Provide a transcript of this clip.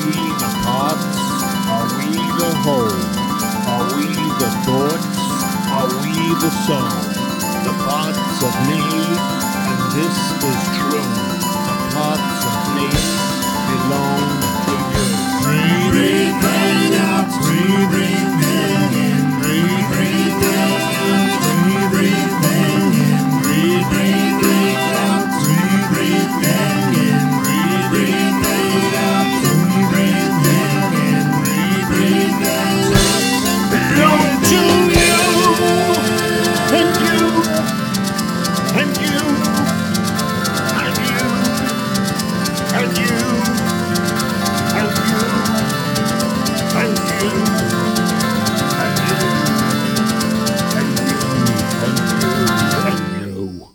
we the parts? Are we the whole? Are we the thoughts? Are we the soul? The parts of me, and this is true. The parts of me belong